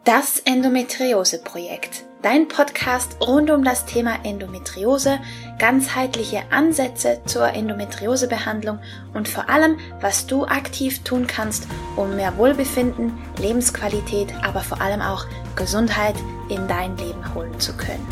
Das Endometriose-Projekt, dein Podcast rund um das Thema Endometriose, ganzheitliche Ansätze zur Endometriosebehandlung und vor allem, was du aktiv tun kannst, um mehr Wohlbefinden, Lebensqualität, aber vor allem auch Gesundheit in dein Leben holen zu können.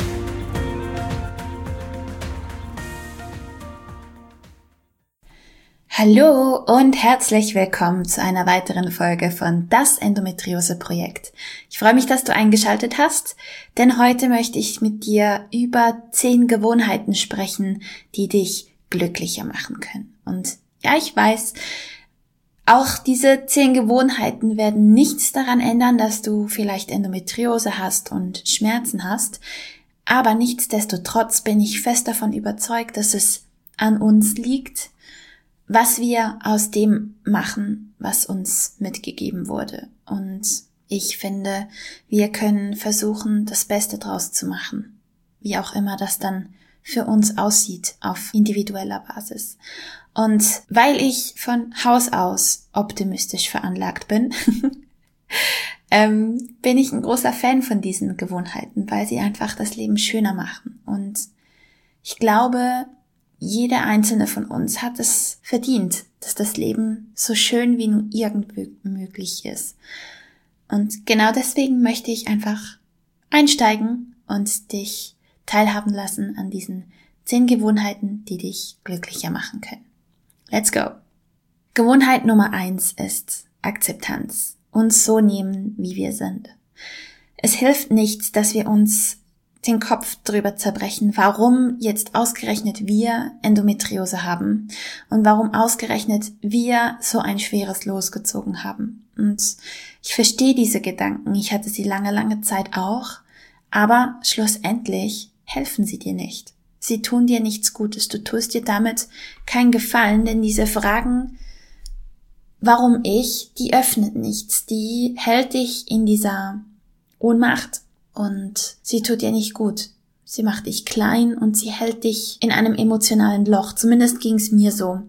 Hallo und herzlich willkommen zu einer weiteren Folge von Das Endometriose-Projekt. Ich freue mich, dass du eingeschaltet hast, denn heute möchte ich mit dir über 10 Gewohnheiten sprechen, die dich glücklicher machen können. Und ja, ich weiß, auch diese 10 Gewohnheiten werden nichts daran ändern, dass du vielleicht Endometriose hast und Schmerzen hast, aber nichtsdestotrotz bin ich fest davon überzeugt, dass es an uns liegt, was wir aus dem machen, was uns mitgegeben wurde. Und ich finde, wir können versuchen, das Beste draus zu machen. Wie auch immer das dann für uns aussieht, auf individueller Basis. Und weil ich von Haus aus optimistisch veranlagt bin, bin ich ein großer Fan von diesen Gewohnheiten, weil sie einfach das Leben schöner machen. Und ich glaube, jeder einzelne von uns hat es verdient, dass das Leben so schön wie nur irgend möglich ist. Und genau deswegen möchte ich einfach einsteigen und dich teilhaben lassen an diesen 10 Gewohnheiten, die dich glücklicher machen können. Let's go! Gewohnheit Nummer 1 ist Akzeptanz. Uns so nehmen, wie wir sind. Es hilft nichts, dass wir uns den Kopf drüber zerbrechen, warum jetzt ausgerechnet wir Endometriose haben und warum ausgerechnet wir so ein schweres Los gezogen haben. Und ich verstehe diese Gedanken, ich hatte sie lange Zeit auch, aber schlussendlich helfen sie dir nicht. Sie tun dir nichts Gutes, du tust dir damit keinen Gefallen, denn diese Fragen, warum ich, die öffnet nichts, die hält dich in dieser Ohnmacht. Und sie tut dir nicht gut. Sie macht dich klein und sie hält dich in einem emotionalen Loch. Zumindest ging es mir so.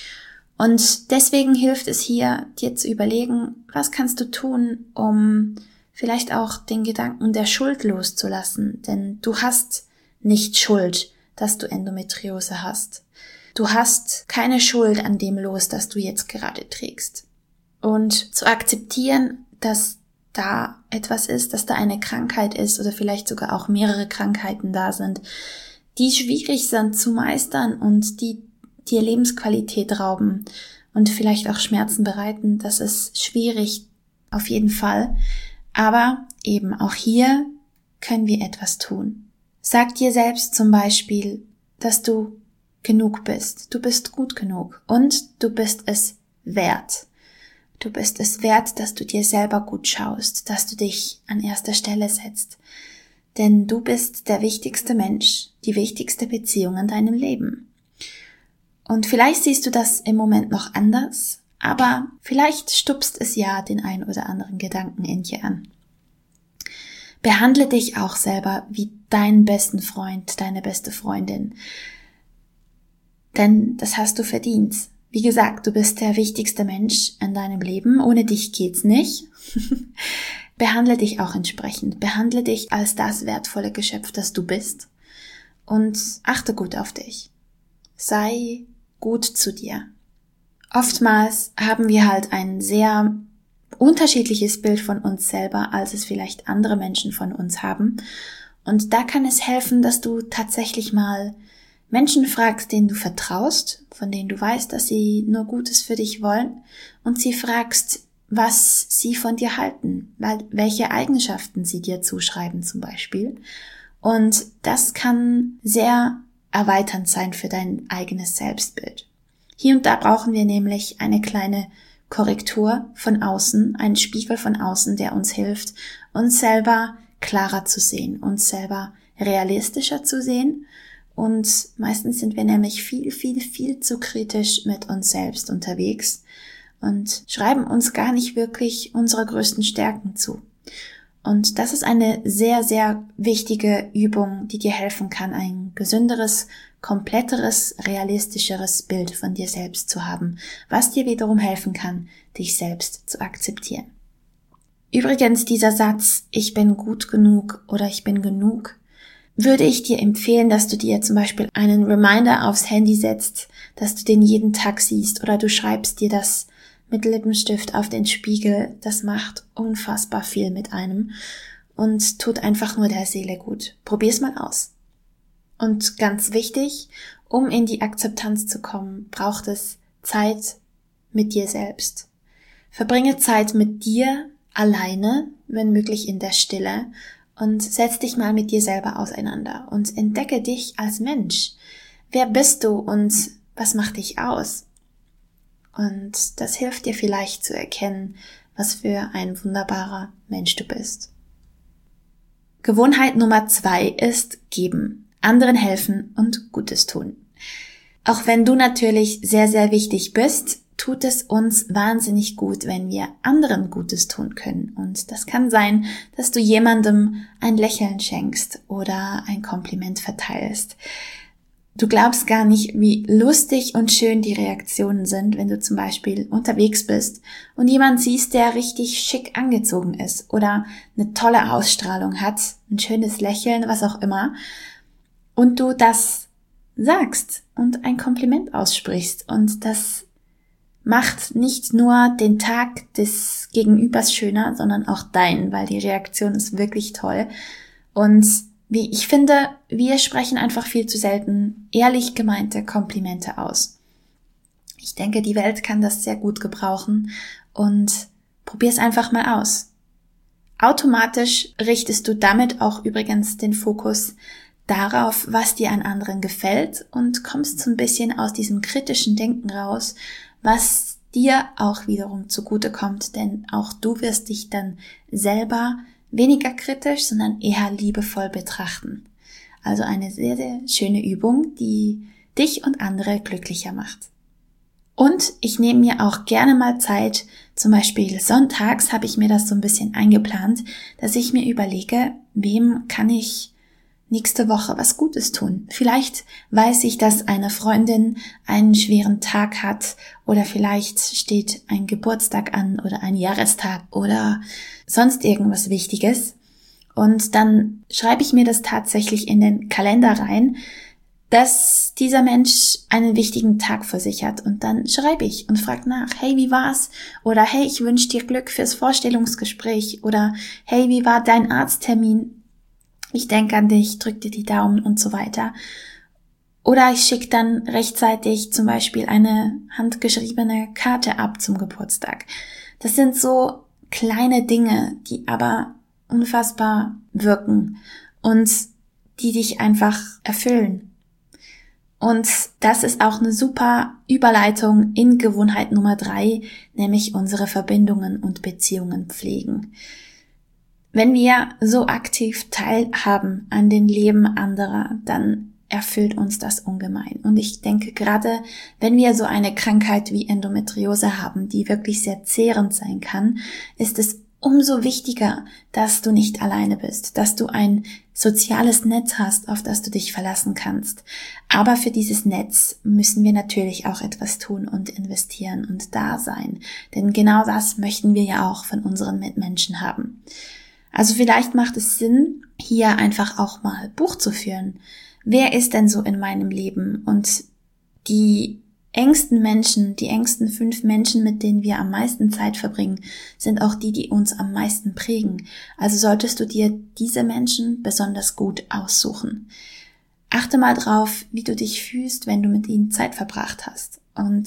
Und deswegen hilft es hier, dir zu überlegen, was kannst du tun, um vielleicht auch den Gedanken der Schuld loszulassen. Denn du hast nicht Schuld, dass du Endometriose hast. Du hast keine Schuld an dem Los, das du jetzt gerade trägst. Und zu akzeptieren, dass da etwas ist, dass da eine Krankheit ist oder vielleicht sogar auch mehrere Krankheiten da sind, die schwierig sind zu meistern und die dir Lebensqualität rauben und vielleicht auch Schmerzen bereiten, das ist schwierig, auf jeden Fall. Aber eben auch hier können wir etwas tun. Sag dir selbst zum Beispiel, dass du genug bist. Du bist gut genug und du bist es wert. Du bist es wert, dass du dir selber gut schaust, dass du dich an erster Stelle setzt. Denn du bist der wichtigste Mensch, die wichtigste Beziehung in deinem Leben. Und vielleicht siehst du das im Moment noch anders, aber vielleicht stupst es ja den ein oder anderen Gedanken in dir an. Behandle dich auch selber wie deinen besten Freund, deine beste Freundin. Denn das hast du verdient. Wie gesagt, du bist der wichtigste Mensch in deinem Leben. Ohne dich geht's nicht. Behandle dich auch entsprechend. Behandle dich als das wertvolle Geschöpf, das du bist. Und achte gut auf dich. Sei gut zu dir. Oftmals haben wir halt ein sehr unterschiedliches Bild von uns selber, als es vielleicht andere Menschen von uns haben. Und da kann es helfen, dass du tatsächlich mal Menschen fragst, denen du vertraust, von denen du weißt, dass sie nur Gutes für dich wollen, und sie fragst, was sie von dir halten, welche Eigenschaften sie dir zuschreiben zum Beispiel. Und das kann sehr erweiternd sein für dein eigenes Selbstbild. Hier und da brauchen wir nämlich eine kleine Korrektur von außen, einen Spiegel von außen, der uns hilft, uns selber klarer zu sehen, uns selber realistischer zu sehen. Und meistens sind wir nämlich viel zu kritisch mit uns selbst unterwegs und schreiben uns gar nicht wirklich unsere größten Stärken zu. Und das ist eine sehr wichtige Übung, die dir helfen kann, ein gesünderes, kompletteres, realistischeres Bild von dir selbst zu haben, was dir wiederum helfen kann, dich selbst zu akzeptieren. Übrigens, dieser Satz, ich bin gut genug oder ich bin genug, würde ich dir empfehlen, dass du dir zum Beispiel einen Reminder aufs Handy setzt, dass du den jeden Tag siehst, oder du schreibst dir das mit Lippenstift auf den Spiegel. Das macht unfassbar viel mit einem und tut einfach nur der Seele gut. Probier's mal aus. Und ganz wichtig, um in die Akzeptanz zu kommen, braucht es Zeit mit dir selbst. Verbringe Zeit mit dir alleine, wenn möglich in der Stille, und setz dich mal mit dir selber auseinander und entdecke dich als Mensch. Wer bist du und was macht dich aus? Und das hilft dir vielleicht zu erkennen, was für ein wunderbarer Mensch du bist. Gewohnheit Nummer 2 ist geben, anderen helfen und Gutes tun. Auch wenn du natürlich sehr, sehr wichtig bist, tut es uns wahnsinnig gut, wenn wir anderen Gutes tun können. Und das kann sein, dass du jemandem ein Lächeln schenkst oder ein Kompliment verteilst. Du glaubst gar nicht, wie lustig und schön die Reaktionen sind, wenn du zum Beispiel unterwegs bist und jemand siehst, der richtig schick angezogen ist oder eine tolle Ausstrahlung hat, ein schönes Lächeln, was auch immer, und du das sagst und ein Kompliment aussprichst, und das macht nicht nur den Tag des Gegenübers schöner, sondern auch deinen, weil die Reaktion ist wirklich toll. Und wie ich finde, wir sprechen einfach viel zu selten ehrlich gemeinte Komplimente aus. Ich denke, die Welt kann das sehr gut gebrauchen, und probier's einfach mal aus. Automatisch richtest du damit auch übrigens den Fokus darauf, was dir an anderen gefällt, und kommst so ein bisschen aus diesem kritischen Denken raus, was dir auch wiederum zugutekommt, denn auch du wirst dich dann selber weniger kritisch, sondern eher liebevoll betrachten. Also eine sehr, sehr schöne Übung, die dich und andere glücklicher macht. Und ich nehme mir auch gerne mal Zeit, zum Beispiel sonntags habe ich mir das so ein bisschen eingeplant, dass ich mir überlege, wem kann ich nächste Woche was Gutes tun. Vielleicht weiß ich, dass eine Freundin einen schweren Tag hat, oder vielleicht steht ein Geburtstag an oder ein Jahrestag oder sonst irgendwas Wichtiges. Und dann schreibe ich mir das tatsächlich in den Kalender rein, dass dieser Mensch einen wichtigen Tag vor sich hat. Und dann schreibe ich und frage nach, hey, wie war's? Oder hey, ich wünsche dir Glück fürs Vorstellungsgespräch. Oder hey, wie war dein Arzttermin? Ich denke an dich, drück dir die Daumen und so weiter. Oder ich schicke dann rechtzeitig zum Beispiel eine handgeschriebene Karte ab zum Geburtstag. Das sind so kleine Dinge, die aber unfassbar wirken und die dich einfach erfüllen. Und das ist auch eine super Überleitung in Gewohnheit Nummer 3, nämlich unsere Verbindungen und Beziehungen pflegen. Wenn wir so aktiv teilhaben an den Leben anderer, dann erfüllt uns das ungemein. Und ich denke, gerade wenn wir so eine Krankheit wie Endometriose haben, die wirklich sehr zehrend sein kann, ist es umso wichtiger, dass du nicht alleine bist, dass du ein soziales Netz hast, auf das du dich verlassen kannst. Aber für dieses Netz müssen wir natürlich auch etwas tun und investieren und da sein. Denn genau das möchten wir ja auch von unseren Mitmenschen haben. Also vielleicht macht es Sinn, hier einfach auch mal Buch zu führen. Wer ist denn so in meinem Leben? Und die engsten Menschen, die engsten 5 Menschen, mit denen wir am meisten Zeit verbringen, sind auch die, die uns am meisten prägen. Also solltest du dir diese Menschen besonders gut aussuchen. Achte mal drauf, wie du dich fühlst, wenn du mit ihnen Zeit verbracht hast. Und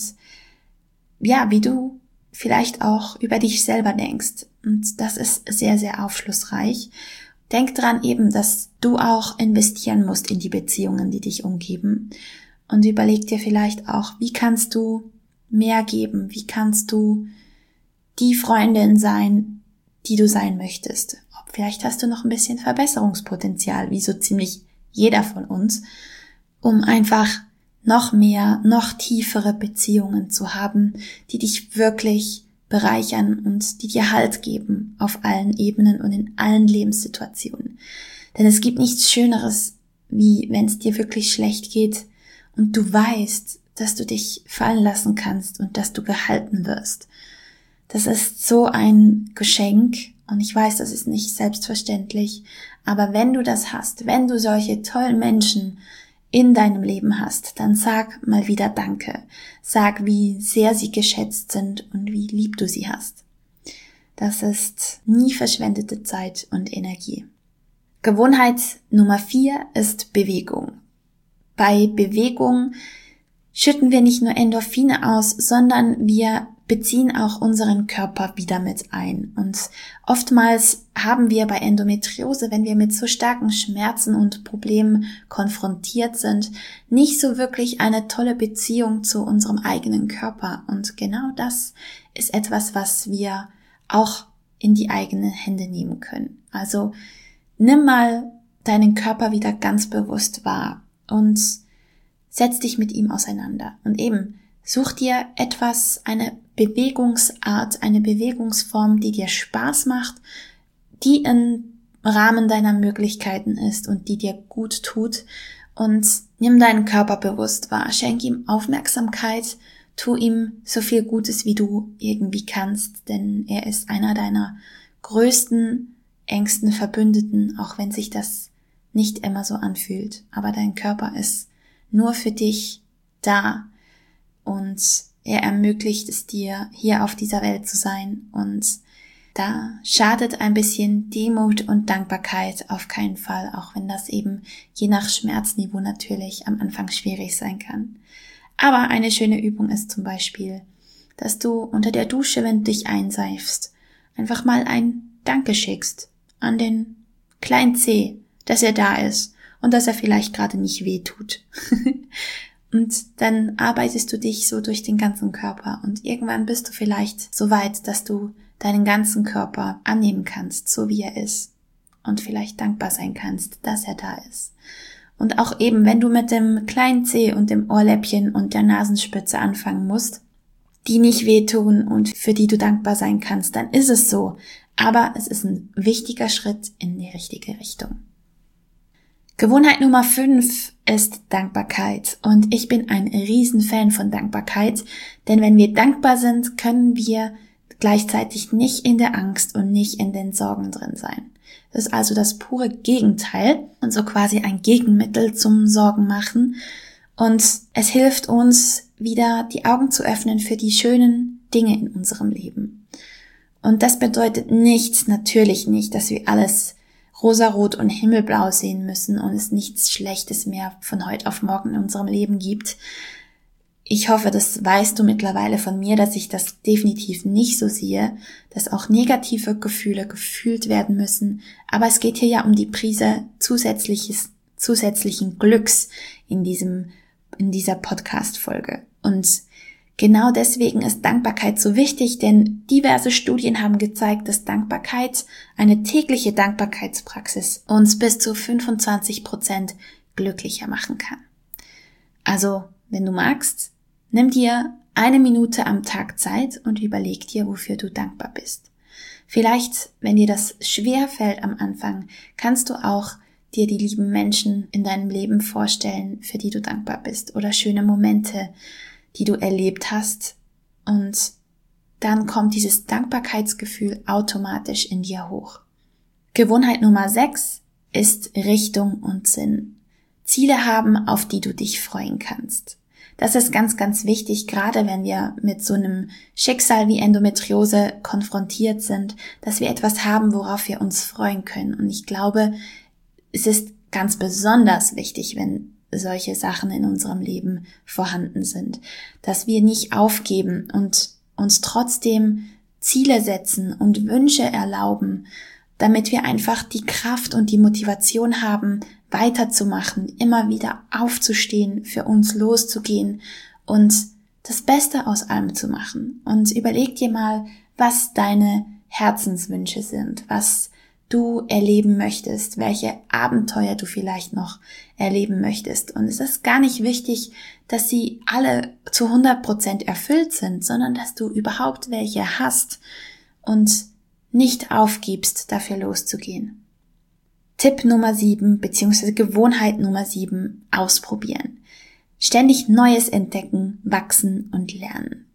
ja, wie du vielleicht auch über dich selber denkst. Und das ist sehr, sehr aufschlussreich. Denk dran eben, dass du auch investieren musst in die Beziehungen, die dich umgeben. Und überleg dir vielleicht auch, wie kannst du mehr geben? Wie kannst du die Freundin sein, die du sein möchtest? Vielleicht hast du noch ein bisschen Verbesserungspotenzial, wie so ziemlich jeder von uns, um einfach noch mehr, noch tiefere Beziehungen zu haben, die dich wirklich bereichern und die dir Halt geben auf allen Ebenen und in allen Lebenssituationen. Denn es gibt nichts Schöneres, wie wenn es dir wirklich schlecht geht und du weißt, dass du dich fallen lassen kannst und dass du gehalten wirst. Das ist so ein Geschenk Und ich weiß, das ist nicht selbstverständlich, aber wenn du das hast, wenn du solche tollen Menschen in deinem Leben hast, dann sag mal wieder Danke. Sag, wie sehr sie geschätzt sind und wie lieb du sie hast. Das ist nie verschwendete Zeit und Energie. Gewohnheit Nummer 4 ist Bewegung. Bei Bewegung schütten wir nicht nur Endorphine aus, sondern wir beziehen auch unseren Körper wieder mit ein. Und oftmals haben wir bei Endometriose, wenn wir mit so starken Schmerzen und Problemen konfrontiert sind, nicht so wirklich eine tolle Beziehung zu unserem eigenen Körper. Und genau das ist etwas, was wir auch in die eigenen Hände nehmen können. Also nimm mal deinen Körper wieder ganz bewusst wahr und setz dich mit ihm auseinander. Und eben, such dir etwas, eine Bewegungsart, eine Bewegungsform, die dir Spaß macht, die im Rahmen deiner Möglichkeiten ist und die dir gut tut. Und nimm deinen Körper bewusst wahr, schenk ihm Aufmerksamkeit, tu ihm so viel Gutes, wie du irgendwie kannst, denn er ist einer deiner größten, engsten Verbündeten, auch wenn sich das nicht immer so anfühlt. Aber dein Körper ist nur für dich da und er ermöglicht es dir, hier auf dieser Welt zu sein, und da schadet ein bisschen Demut und Dankbarkeit auf keinen Fall, auch wenn das eben je nach Schmerzniveau natürlich am Anfang schwierig sein kann. Aber eine schöne Übung ist zum Beispiel, dass du unter der Dusche, wenn du dich einseifst, einfach mal ein Danke schickst an den kleinen Zeh, dass er da ist und dass er vielleicht gerade nicht weh tut. Und dann arbeitest du dich so durch den ganzen Körper und irgendwann bist du vielleicht so weit, dass du deinen ganzen Körper annehmen kannst, so wie er ist, und vielleicht dankbar sein kannst, dass er da ist. Und auch eben, wenn du mit dem kleinen Zeh und dem Ohrläppchen und der Nasenspitze anfangen musst, die nicht wehtun und für die du dankbar sein kannst, dann ist es so. Aber es ist ein wichtiger Schritt in die richtige Richtung. Gewohnheit Nummer 5 ist Dankbarkeit. Und ich bin ein Riesenfan von Dankbarkeit, denn wenn wir dankbar sind, können wir gleichzeitig nicht in der Angst und nicht in den Sorgen drin sein. Das ist also das pure Gegenteil und so quasi ein Gegenmittel zum Sorgen machen. Und es hilft uns, wieder die Augen zu öffnen für die schönen Dinge in unserem Leben. Und das bedeutet natürlich nicht, dass wir alles rosarot und himmelblau sehen müssen und es nichts Schlechtes mehr von heute auf morgen in unserem Leben gibt. Ich hoffe, das weißt du mittlerweile von mir, dass ich das definitiv nicht so sehe, dass auch negative Gefühle gefühlt werden müssen. Aber es geht hier ja um die Prise zusätzlichen Glücks in dieser Podcast-Folge. Und genau deswegen ist Dankbarkeit so wichtig, denn diverse Studien haben gezeigt, dass Dankbarkeit, eine tägliche Dankbarkeitspraxis, uns bis zu 25% glücklicher machen kann. Also, wenn du magst, nimm dir 1 Minute am Tag Zeit und überleg dir, wofür du dankbar bist. Vielleicht, wenn dir das schwer fällt am Anfang, kannst du auch dir die lieben Menschen in deinem Leben vorstellen, für die du dankbar bist, oder schöne Momente, die du erlebt hast, und dann kommt dieses Dankbarkeitsgefühl automatisch in dir hoch. Gewohnheit Nummer 6 ist Richtung und Sinn. Ziele haben, auf die du dich freuen kannst. Das ist ganz, ganz wichtig, gerade wenn wir mit so einem Schicksal wie Endometriose konfrontiert sind, dass wir etwas haben, worauf wir uns freuen können. Und ich glaube, es ist ganz besonders wichtig, wenn solche Sachen in unserem Leben vorhanden sind, dass wir nicht aufgeben und uns trotzdem Ziele setzen und Wünsche erlauben, damit wir einfach die Kraft und die Motivation haben, weiterzumachen, immer wieder aufzustehen, für uns loszugehen und das Beste aus allem zu machen. Und überleg dir mal, was deine Herzenswünsche sind, was du erleben möchtest, welche Abenteuer du vielleicht noch erleben möchtest. Und es ist gar nicht wichtig, dass sie alle zu 100% erfüllt sind, sondern dass du überhaupt welche hast und nicht aufgibst, dafür loszugehen. Tipp Nummer 7 bzw. Gewohnheit Nummer 7, ausprobieren. Ständig Neues entdecken, wachsen und lernen.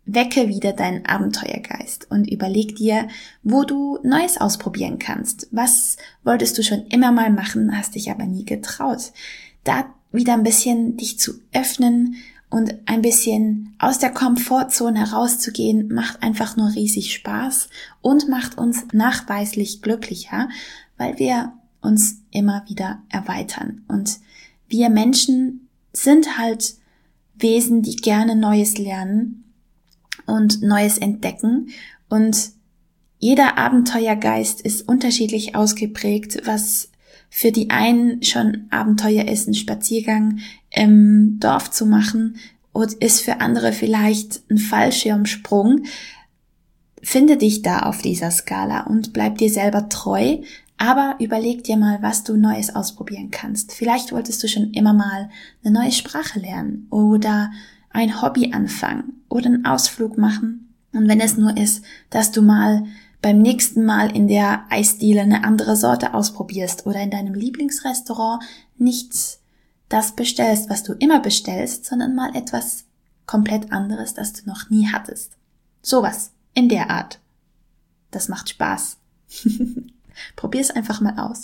wecke wieder deinen Abenteuergeist und überleg dir, wo du Neues ausprobieren kannst. Was wolltest du schon immer mal machen, hast dich aber nie getraut? Da wieder ein bisschen dich zu öffnen und ein bisschen aus der Komfortzone rauszugehen, macht einfach nur riesig Spaß und macht uns nachweislich glücklicher, weil wir uns immer wieder erweitern. Und wir Menschen sind halt Wesen, die gerne Neues lernen und Neues entdecken. Und jeder Abenteuergeist ist unterschiedlich ausgeprägt, was für die einen schon Abenteuer ist, einen Spaziergang im Dorf zu machen, und ist für andere vielleicht ein Fallschirmsprung. Finde dich da auf dieser Skala und bleib dir selber treu, aber überleg dir mal, was du Neues ausprobieren kannst. Vielleicht wolltest du schon immer mal eine neue Sprache lernen oder ein Hobby anfangen oder einen Ausflug machen. Und wenn es nur ist, dass du mal beim nächsten Mal in der Eisdiele eine andere Sorte ausprobierst oder in deinem Lieblingsrestaurant nicht das bestellst, was du immer bestellst, sondern mal etwas komplett anderes, das du noch nie hattest. Sowas in der Art. Das macht Spaß. Probier's einfach mal aus.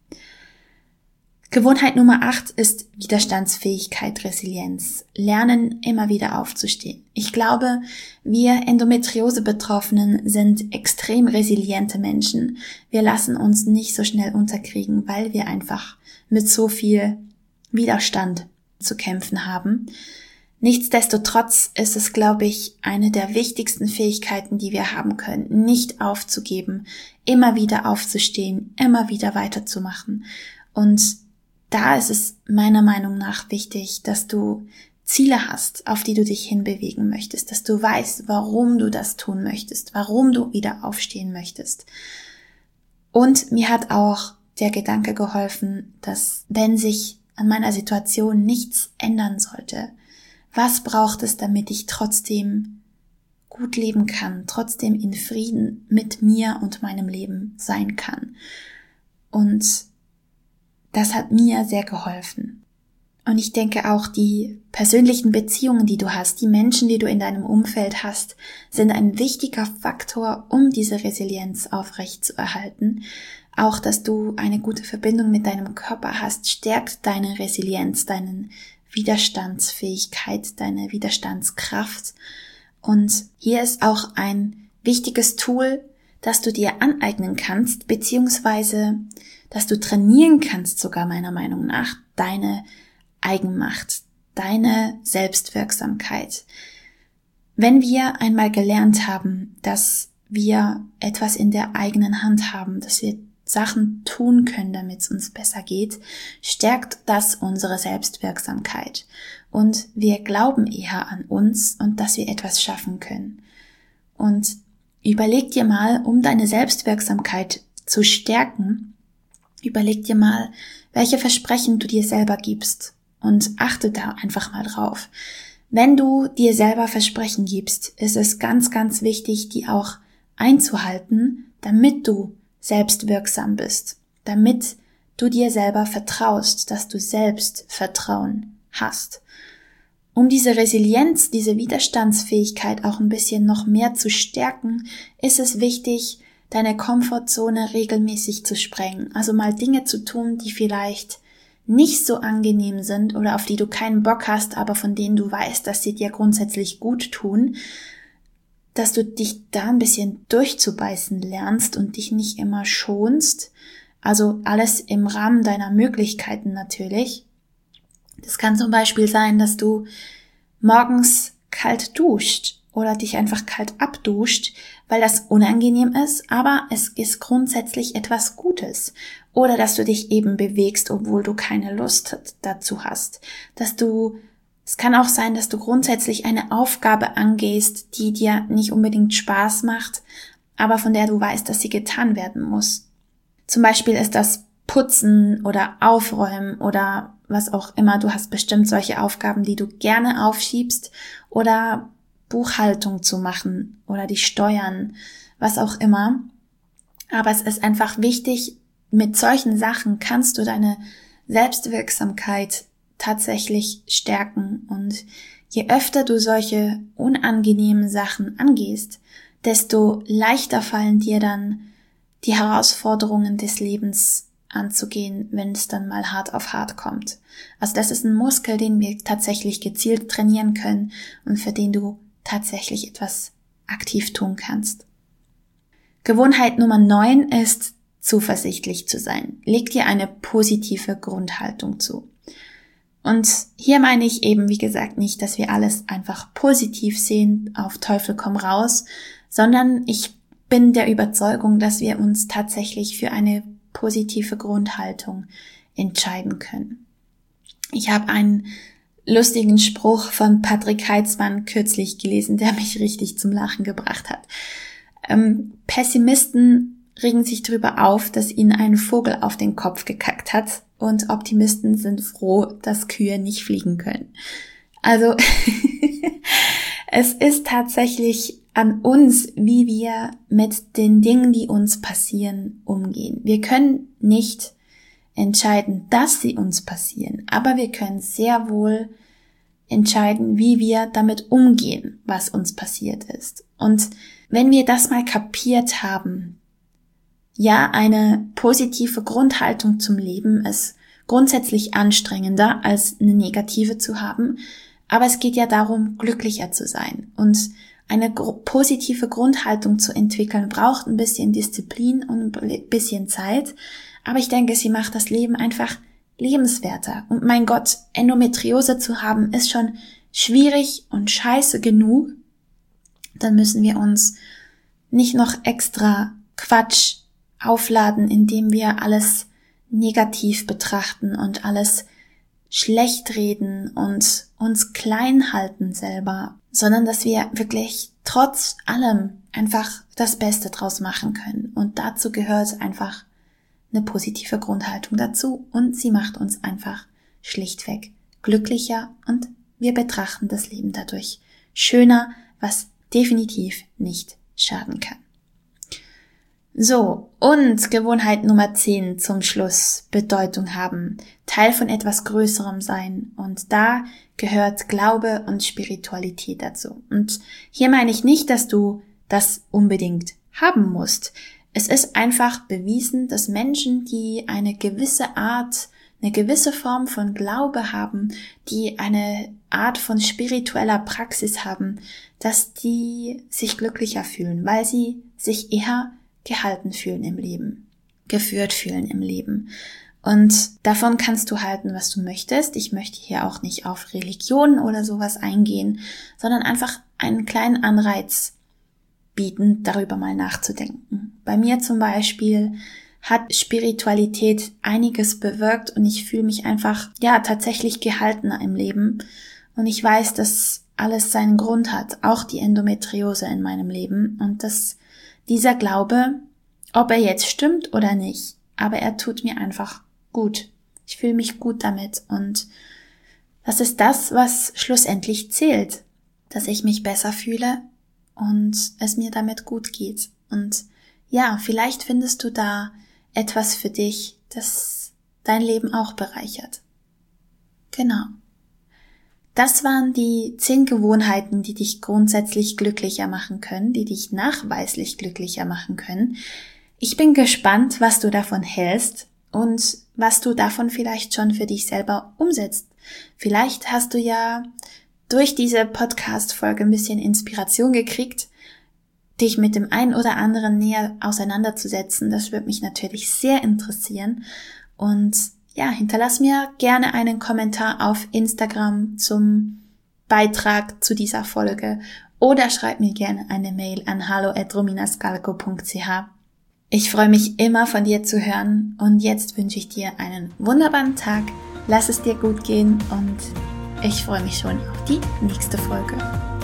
Gewohnheit Nummer 8 ist Widerstandsfähigkeit, Resilienz. Lernen, immer wieder aufzustehen. Ich glaube, wir Endometriose-Betroffenen sind extrem resiliente Menschen. Wir lassen uns nicht so schnell unterkriegen, weil wir einfach mit so viel Widerstand zu kämpfen haben. Nichtsdestotrotz ist es, glaube ich, eine der wichtigsten Fähigkeiten, die wir haben können, nicht aufzugeben, immer wieder aufzustehen, immer wieder weiterzumachen. Und da ist es meiner Meinung nach wichtig, dass du Ziele hast, auf die du dich hinbewegen möchtest, dass du weißt, warum du das tun möchtest, warum du wieder aufstehen möchtest. Und mir hat auch der Gedanke geholfen, dass wenn sich an meiner Situation nichts ändern sollte, was braucht es, damit ich trotzdem gut leben kann, trotzdem in Frieden mit mir und meinem Leben sein kann? Und das hat mir sehr geholfen. Und ich denke auch, die persönlichen Beziehungen, die du hast, die Menschen, die du in deinem Umfeld hast, sind ein wichtiger Faktor, um diese Resilienz aufrechtzuerhalten. Auch, dass du eine gute Verbindung mit deinem Körper hast, stärkt deine Resilienz, deine Widerstandsfähigkeit, deine Widerstandskraft. Und hier ist auch ein wichtiges Tool, das du dir aneignen kannst, beziehungsweise dass du trainieren kannst, sogar meiner Meinung nach, deine Eigenmacht, deine Selbstwirksamkeit. Wenn wir einmal gelernt haben, dass wir etwas in der eigenen Hand haben, dass wir Sachen tun können, damit es uns besser geht, stärkt das unsere Selbstwirksamkeit. Und wir glauben eher an uns und dass wir etwas schaffen können. Und überleg dir mal, um deine Selbstwirksamkeit zu stärken, überleg dir mal, welche Versprechen du dir selber gibst und achte da einfach mal drauf. Wenn du dir selber Versprechen gibst, ist es ganz, ganz wichtig, die auch einzuhalten, damit du selbstwirksam bist, damit du dir selber vertraust, dass du Selbstvertrauen hast. Um diese Resilienz, diese Widerstandsfähigkeit auch ein bisschen noch mehr zu stärken, ist es wichtig, deine Komfortzone regelmäßig zu sprengen. Also mal Dinge zu tun, die vielleicht nicht so angenehm sind oder auf die du keinen Bock hast, aber von denen du weißt, dass sie dir grundsätzlich gut tun, dass du dich da ein bisschen durchzubeißen lernst und dich nicht immer schonst. Also alles im Rahmen deiner Möglichkeiten natürlich. Das kann zum Beispiel sein, dass du morgens kalt duscht oder dich einfach kalt abduscht, weil das unangenehm ist, aber es ist grundsätzlich etwas Gutes. Oder dass du dich eben bewegst, obwohl du keine Lust dazu hast. Es kann auch sein, dass du grundsätzlich eine Aufgabe angehst, die dir nicht unbedingt Spaß macht, aber von der du weißt, dass sie getan werden muss. Zum Beispiel ist das Putzen oder Aufräumen oder was auch immer. Du hast bestimmt solche Aufgaben, die du gerne aufschiebst, oder Buchhaltung zu machen oder die Steuern, was auch immer. Aber es ist einfach wichtig, mit solchen Sachen kannst du deine Selbstwirksamkeit tatsächlich stärken. Und je öfter du solche unangenehmen Sachen angehst, desto leichter fallen dir dann die Herausforderungen des Lebens anzugehen, wenn es dann mal hart auf hart kommt. Also das ist ein Muskel, den wir tatsächlich gezielt trainieren können und für den du tatsächlich etwas aktiv tun kannst. Gewohnheit Nummer 9 ist, zuversichtlich zu sein. Leg dir eine positive Grundhaltung zu. Und hier meine ich eben, wie gesagt, nicht, dass wir alles einfach positiv sehen, auf Teufel komm raus, sondern ich bin der Überzeugung, dass wir uns tatsächlich für eine positive Grundhaltung entscheiden können. Ich habe einen lustigen Spruch von Patrick Heitzmann kürzlich gelesen, der mich richtig zum Lachen gebracht hat. Pessimisten regen sich darüber auf, dass ihnen ein Vogel auf den Kopf gekackt hat, und Optimisten sind froh, dass Kühe nicht fliegen können. Also es ist tatsächlich an uns, wie wir mit den Dingen, die uns passieren, umgehen. Wir können nicht entscheiden, dass sie uns passieren, aber wir können sehr wohl entscheiden, wie wir damit umgehen, was uns passiert ist. Und wenn wir das mal kapiert haben, ja, eine positive Grundhaltung zum Leben ist grundsätzlich anstrengender als eine negative zu haben, aber es geht ja darum, glücklicher zu sein. Und eine positive Grundhaltung zu entwickeln braucht ein bisschen Disziplin und ein bisschen Zeit, aber ich denke, sie macht das Leben einfach lebenswerter. Und mein Gott, Endometriose zu haben ist schon schwierig und scheiße genug. Dann müssen wir uns nicht noch extra Quatsch aufladen, indem wir alles negativ betrachten und alles schlecht reden und uns klein halten selber, sondern dass wir wirklich trotz allem einfach das Beste draus machen können. Und dazu gehört einfach eine positive Grundhaltung dazu, und sie macht uns einfach schlichtweg glücklicher und wir betrachten das Leben dadurch schöner, was definitiv nicht schaden kann. So, und Gewohnheit Nummer 10 zum Schluss: Bedeutung haben, Teil von etwas Größerem sein, und da gehört Glaube und Spiritualität dazu. Und hier meine ich nicht, dass du das unbedingt haben musst. Es ist einfach bewiesen, dass Menschen, die eine gewisse Form von Glaube haben, die eine Art von spiritueller Praxis haben, dass die sich glücklicher fühlen, weil sie sich eher gehalten fühlen im Leben, geführt fühlen im Leben. Und davon kannst du halten, was du möchtest. Ich möchte hier auch nicht auf Religion oder sowas eingehen, sondern einfach einen kleinen Anreiz bieten, darüber mal nachzudenken. Bei mir zum Beispiel hat Spiritualität einiges bewirkt und ich fühle mich einfach, tatsächlich gehaltener im Leben. Und ich weiß, dass alles seinen Grund hat, auch die Endometriose in meinem Leben, und dass dieser Glaube, ob er jetzt stimmt oder nicht, aber er tut mir einfach gut. Ich fühle mich gut damit, und das ist das, was schlussendlich zählt, dass ich mich besser fühle und es mir damit gut geht. Und ja, vielleicht findest du da etwas für dich, das dein Leben auch bereichert. Genau. Das waren die 10 Gewohnheiten, die dich grundsätzlich glücklicher machen können, die dich nachweislich glücklicher machen können. Ich bin gespannt, was du davon hältst und was du davon vielleicht schon für dich selber umsetzt. Vielleicht hast du ja durch diese Podcast-Folge ein bisschen Inspiration gekriegt, dich mit dem einen oder anderen näher auseinanderzusetzen. Das würde mich natürlich sehr interessieren. Und ja, hinterlass mir gerne einen Kommentar auf Instagram zum Beitrag zu dieser Folge oder schreib mir gerne eine Mail an hallo@rominascalco.ch. Ich freue mich immer, von dir zu hören, und jetzt wünsche ich dir einen wunderbaren Tag. Lass es dir gut gehen und ich freue mich schon auf die nächste Folge.